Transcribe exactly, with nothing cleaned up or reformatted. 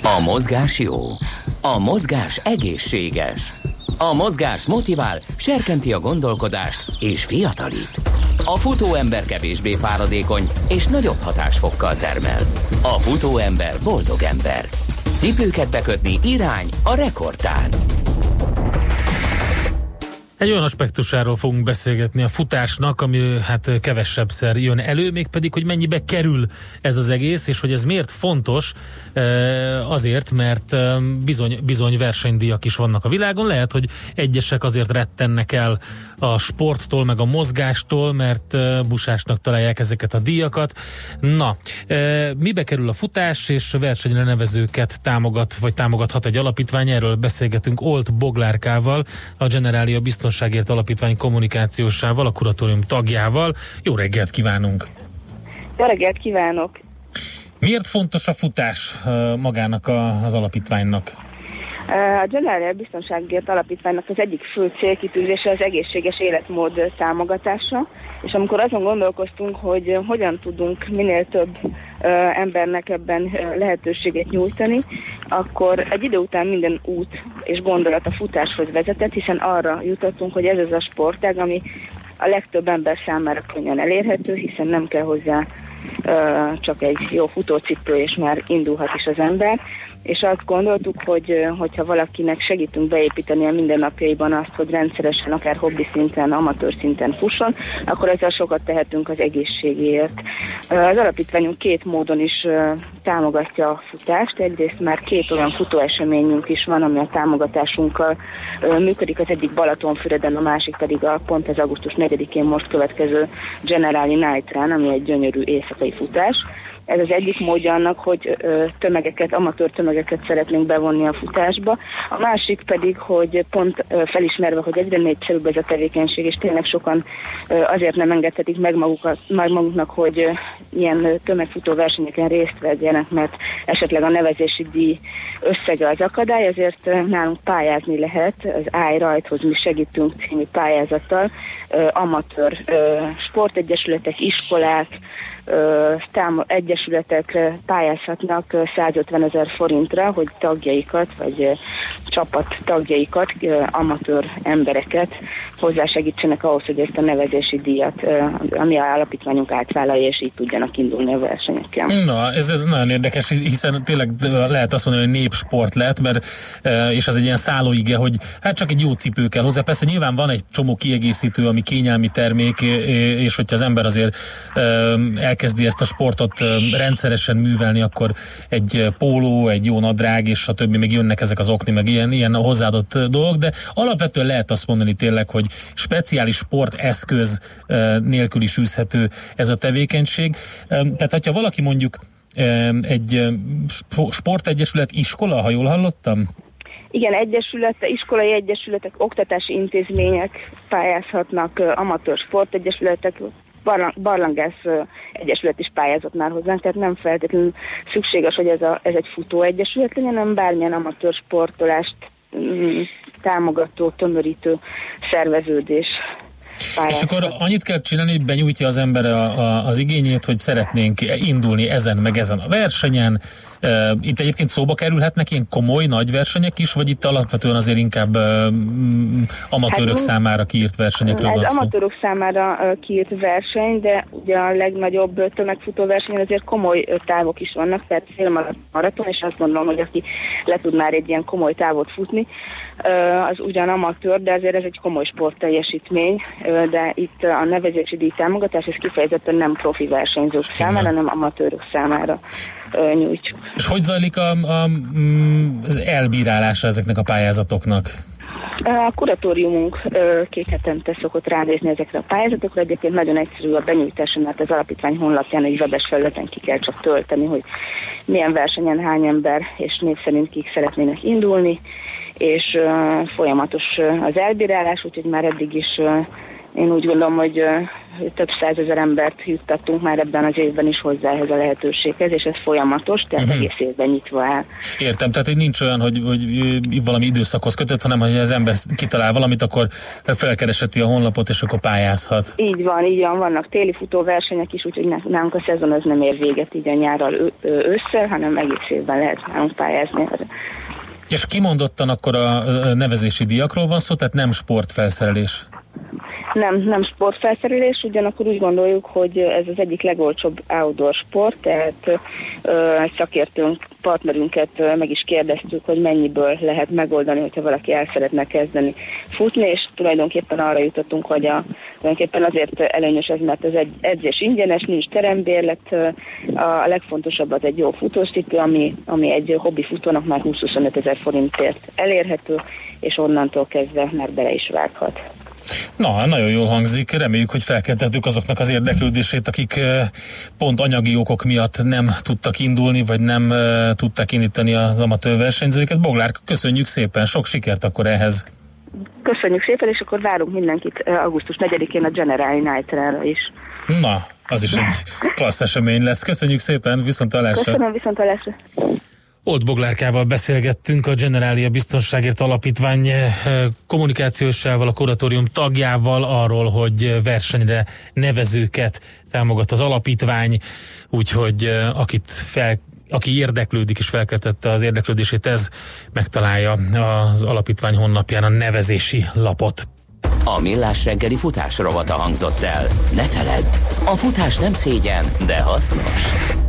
A mozgás jó, a mozgás egészséges, a mozgás motivál, serkenti a gondolkodást és fiatalít. A futóember kevésbé fáradékony és nagyobb hatásfokkal termel. A futóember boldog ember. Cipőket bekötni irány a rekordtán. Egy olyan aspektusáról fogunk beszélgetni a futásnak, ami hát kevesebbszer jön elő, mégpedig, hogy mennyibe kerül ez az egész, és hogy ez miért fontos, azért, mert bizony, bizony versenydíjak is vannak a világon. Lehet, hogy egyesek azért rettennek el a sporttól, meg a mozgástól, mert busásnak találják ezeket a díjakat. Na, mibe kerül a futás, és versenyre nevezőket támogat, vagy támogathat egy alapítvány? Erről beszélgetünk Olt Boglárkával, a Generalia Biztonságért Alapítvány kommunikációsával, a kuratórium tagjával. Jó reggelt kívánunk! Jó reggelt kívánok! Miért fontos a futás magának a, az alapítványnak? A Generalia Biztonságért Alapítványnak az egyik fő célkitűzése az egészséges életmód támogatása, és amikor azon gondolkoztunk, hogy hogyan tudunk minél több embernek ebben lehetőséget nyújtani, akkor egy idő után minden út és gondolat a futáshoz vezetett, hiszen arra jutottunk, hogy ez az a sportág, ami a legtöbb ember számára könnyen elérhető, hiszen nem kell hozzá csak egy jó futócipő, és már indulhat is az ember. És azt gondoltuk, hogy hogyha valakinek segítünk beépíteni a mindennapjaiban azt, hogy rendszeresen, akár hobbi szinten, amatőr szinten fusson, akkor ezzel sokat tehetünk az egészségéért. Az alapítványunk két módon is támogatja a futást. Egyrészt már két olyan futóeseményünk is van, ami a támogatásunkkal működik. Az egyik Balatonfüreden, a másik pedig a pont az augusztus negyedikén most következő Generalia Night Run, ami egy gyönyörű éjszakai futás. Ez az egyik módja annak, hogy tömegeket, amatőr tömegeket szeretnénk bevonni a futásba. A másik pedig, hogy pont felismerve, hogy egyre népszerűbb ez a tevékenység, és tényleg sokan azért nem engedhetik meg magukat, meg maguknak, hogy ilyen tömegfutó versenyeken részt vegyenek, mert esetleg a nevezési díj összege az akadály, ezért nálunk pályázni lehet. Az Állj rajthoz mi segítünk című pályázattal, amatőr sportegyesületek, iskolák, egyesületek pályázhatnak százötven ezer forintra, hogy tagjaikat, vagy csapat tagjaikat, amatőr embereket hozzásegítsenek ahhoz, hogy ezt a nevezési díjat, ami a alapítványunk átvállalja, és így tudjanak indulni a versenyekkel. Na, ez nagyon érdekes, hiszen tényleg lehet azt mondani, hogy népsport lett, mert, és az egy ilyen szállóige, hogy hát csak egy jó cipő kell hozzá. Persze nyilván van egy csomó kiegészítő, ami kényelmi termék, és hogyha az ember azért elkezdi ezt a sportot rendszeresen művelni, akkor egy póló, egy jó nadrág, és a többi, még jönnek ezek az okni, meg ilyen, ilyen hozzáadott dolgok, de alapvetően lehet azt mondani tényleg, hogy speciális sporteszköz nélkül is űzhető ez a tevékenység. Tehát, hogyha valaki mondjuk egy sportegyesület, iskola, ha jól hallottam? Igen, egyesületek, iskolai egyesületek, oktatási intézmények pályázhatnak, amatőr sportegyesületek, barlangász egyesület is pályázott már hozzánk, tehát nem feltétlenül szükséges, hogy ez, a, ez egy futóegyesület legyen, hanem bármilyen amatőr sportolást mm, támogató, tömörítő szerveződés. És akkor annyit kell csinálni, hogy benyújtja az ember a, a, az igényét, hogy szeretnénk indulni ezen meg ezen a versenyen. Itt egyébként szóba kerülhetnek ilyen komoly nagy versenyek is, vagy itt alapvetően azért inkább um, amatőrök hát, számára kiírt versenyekről van szó? Ez amatőrök számára uh, kiírt verseny, de ugye a legnagyobb tömegfutó versenyen azért komoly uh, távok is vannak, tehát félmaraton, és azt gondolom, hogy aki le tud már egy ilyen komoly távot futni, uh, az ugyan amatőr, de azért ez egy komoly sportteljesítmény, uh, de itt a nevezési díj támogatás, ez kifejezetten nem profi versenyzők számára, hanem amatőrök számára nyújtsuk. És hogy zajlik a, a, az elbírálása ezeknek a pályázatoknak? A kuratóriumunk két hetente szokott ránézni ezekre a pályázatokra, egyébként nagyon egyszerű a benyújtása, mert az alapítvány honlapján egy webes felületen ki kell csak tölteni, hogy milyen versenyen hány ember és név szerint kik szeretnének indulni, és folyamatos az elbírálás, úgyhogy már eddig is én úgy gondolom, hogy több százezer embert juttattunk már ebben az évben is hozzá ehhez a lehetőséghez, és ez folyamatos, tehát uh-huh. egész évben nyitva áll. Értem, tehát így nincs olyan, hogy, hogy valami időszakhoz kötött, hanem hogy az ember kitalál valamit, akkor felkereseti a honlapot, és akkor pályázhat. Így van, így van, vannak téli futóversenyek is, úgyhogy nálunk a szezon az nem ér véget így a nyárral ősszel, hanem egész évben lehet nálunk pályázni erre. És kimondottan akkor a nevezési díjakról van szó, tehát nem sportfelszerelés? Nem, nem sportfelszerelés, ugyanakkor úgy gondoljuk, hogy ez az egyik legolcsóbb outdoor sport, tehát ö, egy szakértőnk, partnerünket ö, meg is kérdeztük, hogy mennyiből lehet megoldani, hogyha valaki el szeretne kezdeni futni, és tulajdonképpen arra jutottunk, hogy a, tulajdonképpen azért előnyös ez, mert az egy edzés ingyenes, nincs terembérlet, a legfontosabb az egy jó futócipő, ami, ami egy hobbi futónak már húsz-huszonöt ezer forintért elérhető, és onnantól kezdve már bele is vághat. Na, nagyon jól hangzik. Reméljük, hogy felkeltettük azoknak az érdeklődését, akik pont anyagi okok miatt nem tudtak indulni, vagy nem tudták indítani az amatőr versenyzőket. Boglár, köszönjük szépen, sok sikert akkor ehhez. Köszönjük szépen, és akkor várunk mindenkit augusztus negyedikén a Generali Night-ra is. Na, az is egy klassz esemény lesz. Köszönjük szépen, viszonthallásra. Köszönöm, viszonthallásra. Old Boglárkával beszélgettünk, a Generalia Biztonságért Alapítvány kommunikációsával, a kuratórium tagjával arról, hogy versenyre nevezőket támogat az alapítvány, úgyhogy akit fel, aki érdeklődik és felkeltette az érdeklődését, ez megtalálja az alapítvány honlapján a nevezési lapot. A Millás reggeli futás rovata hangzott el. Ne feledd, a futás nem szégyen, de hasznos.